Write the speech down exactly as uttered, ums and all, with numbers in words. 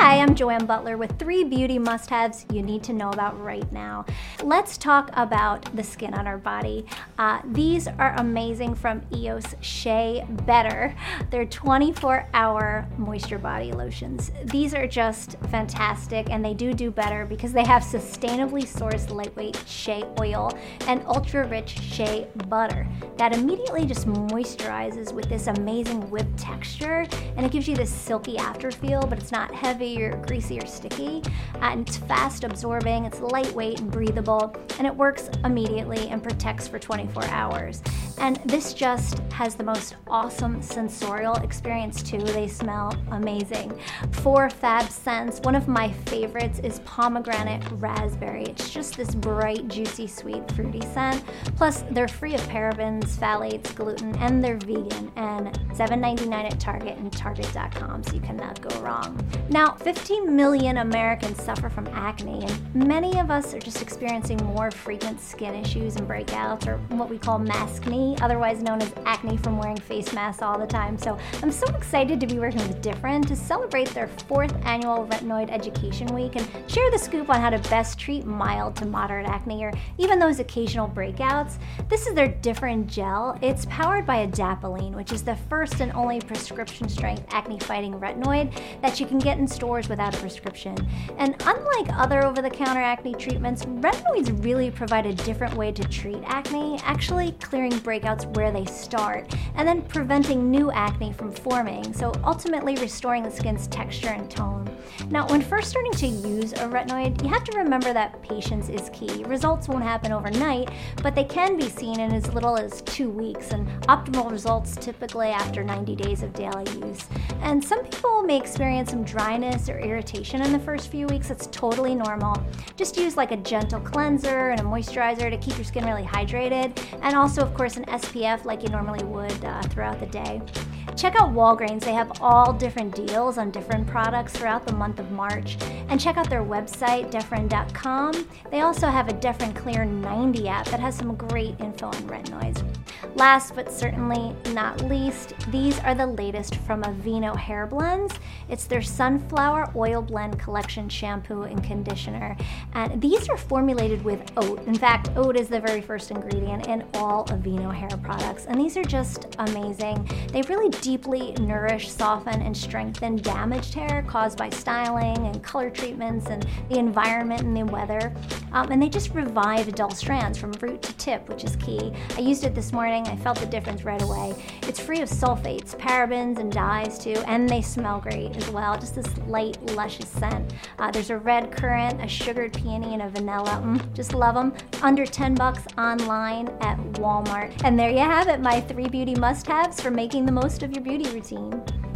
Hi, I'm Joanne Butler with three beauty must-haves you need to know about right now. Let's talk about the skin on our body. Uh, these are amazing from E O S Shea Better. They're twenty-four hour moisture body lotions. These are just fantastic, and they do do better because they have sustainably sourced lightweight shea oil and ultra-rich shea butter that immediately just moisturizes with this amazing whipped texture, and it gives you this silky after feel, but it's not heavy or greasy or sticky, and it's fast absorbing, it's lightweight and breathable, and it works immediately and protects for twenty-four hours. And this just has the most awesome sensorial experience too. They smell amazing. Four fab scents. One of my favorites is pomegranate raspberry. It's just this bright, juicy, sweet, fruity scent. Plus, they're free of parabens, phthalates, gluten, and they're vegan, and seven ninety-nine at Target and Target dot com, so you cannot go wrong. Now, fifteen million Americans suffer from acne, and many of us are just experiencing more frequent skin issues and breakouts, or what we call maskne, otherwise known as acne from wearing face masks all the time. So I'm so excited to be working with Differin to celebrate their fourth annual Retinoid Education Week and share the scoop on how to best treat mild to moderate acne or even those occasional breakouts. This is their Differin Gel. It's powered by adapalene, which is the first and only prescription strength acne fighting retinoid that you can get in stores without a prescription. And unlike other over-the-counter acne treatments, retinoids really provide a different way to treat acne, actually clearing breakouts where they start and then preventing new acne from forming, so ultimately restoring the skin's texture and tone. Now, when first starting to use a retinoid, you have to remember that patience is key. Results won't happen overnight, but they can be seen in as little as two weeks, and optimal results typically after ninety days of daily use. And some people may experience some dryness or irritation in the first few weeks. It's totally normal. Just use like a gentle cleanser and a moisturizer to keep your skin really hydrated, and also, of course, an S P F like you normally would uh, throughout the day. Check out Walgreens. They have all different deals on different products throughout the month of March. And check out their website, Differin dot com. They also have a Differin Clear ninety app that has some great info on retinoids. Last but certainly not least, these are the latest from Aveeno Hair Blends. It's their Sunflower Oil Blend Collection shampoo and conditioner. And these are formulated with oat. In fact, oat is the very first ingredient in all Aveeno hair products. And these are just amazing. They really deeply nourish, soften, and strengthen damaged hair caused by styling and color treatments and the environment and the weather. Um, and they just revive dull strands from root to tip, which is key. I used it this morning. I felt the difference right away. It's free of sulfates, parabens, and dyes too, and they smell great as well. Just this light, luscious scent. Uh, there's a red currant, a sugared peony, and a vanilla. Mm, just love them. Under ten bucks online at Walmart. And there you have it, my three beauty must-haves for making the most of your beauty routine.